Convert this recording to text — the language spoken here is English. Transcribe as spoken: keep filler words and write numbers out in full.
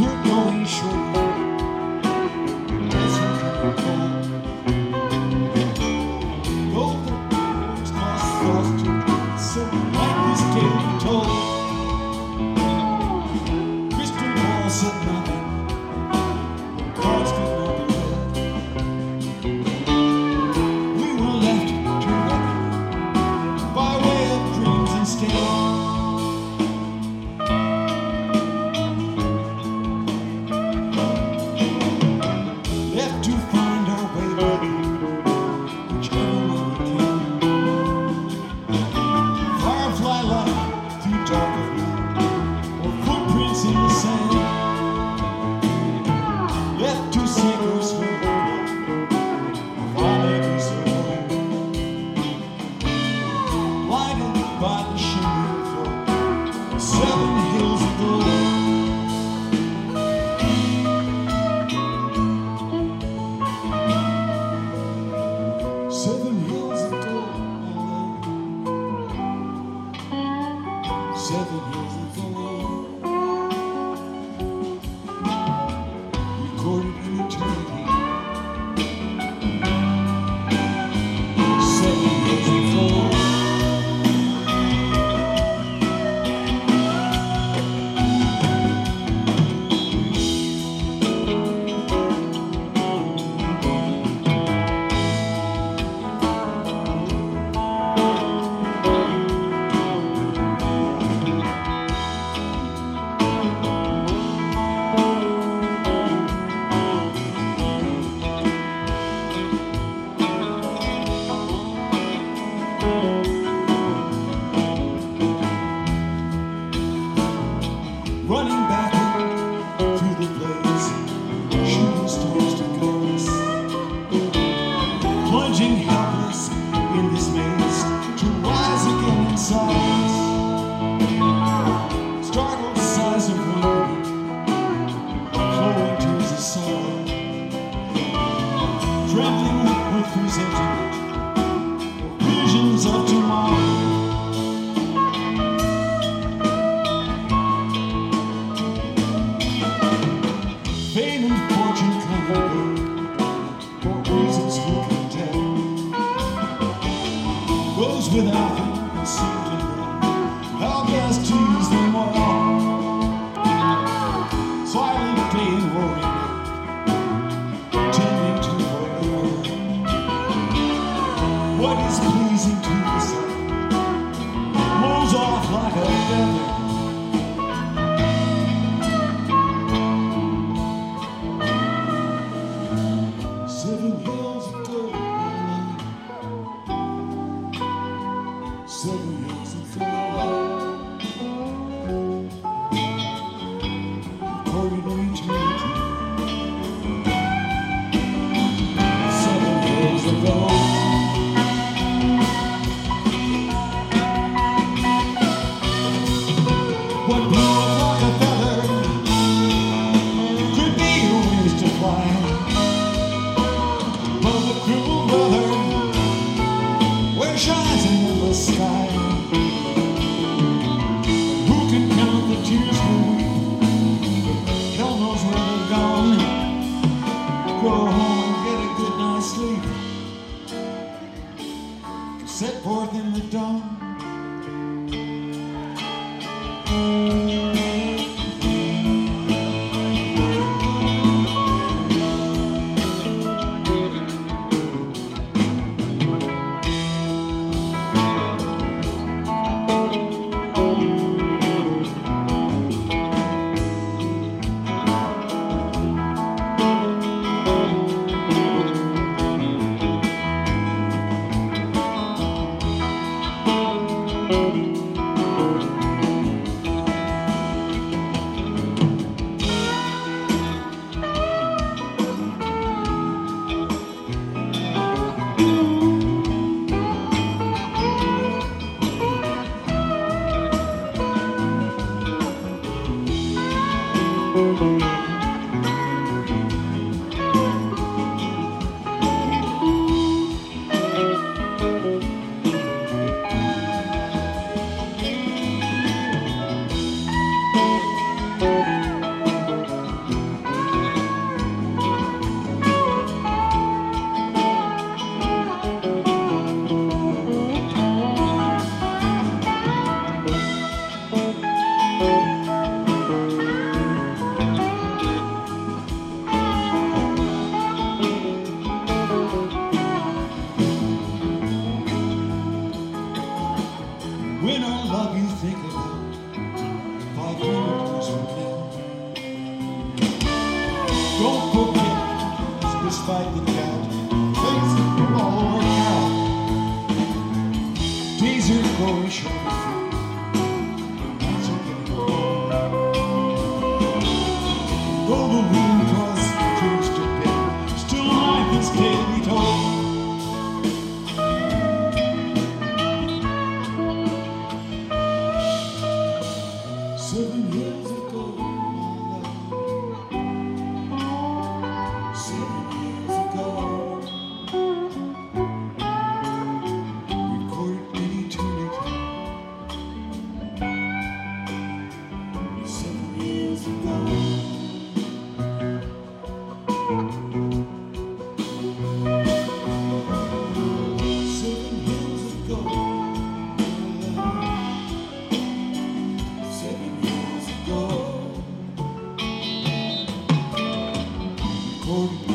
we're going short. That's what we call golden words lost lost to so like this tale we told. Crystal ball said nothing, cards could not be read. We were left to reckon by way of dreams instead. Left to find our way back, whichever way we came. Firefly light through dark of night, or footprints in the sand. Left to sink or swim of our neighbors alone. Lighted by the shimmering flow of seven hills of gold. Seven hills of gold, L A. Seven hills of gold, recorded in eternity. Seven hills of gold. Running back through the blaze, shooting stars to guide us, plunging helpless in this maze to rise again inside us. Startled sighs of wonderment, flowing tears of sorrow, trembling with presentiment, visions of tomorrow. Fame and fortune come and go, for reasons who can tell. Goes without them and seem to know how best to use them all. Silent day and roaring night, tending to forever. What is pleasing to the sight rolls off like a feather. Seven hills of gold, seven hills of gold, recorded in eternity. Seven hills of gold. What blew up like a feather could be your wings to fly. But the crippled weather where shines in the sky. Who can count the tears we weep? Hell knows where they've gone. Go home and get a good night's sleep. Set forth in the dawn. despite the doubt, things will all work out. Days are going short, nights are getting cold. Though the wind caused the trees to bend, still life is daily told. Seven years ago, my love. Seven years ago, recorded in eternity. Seven years ago. Seven years ago, my love. Seven years ago. Recorded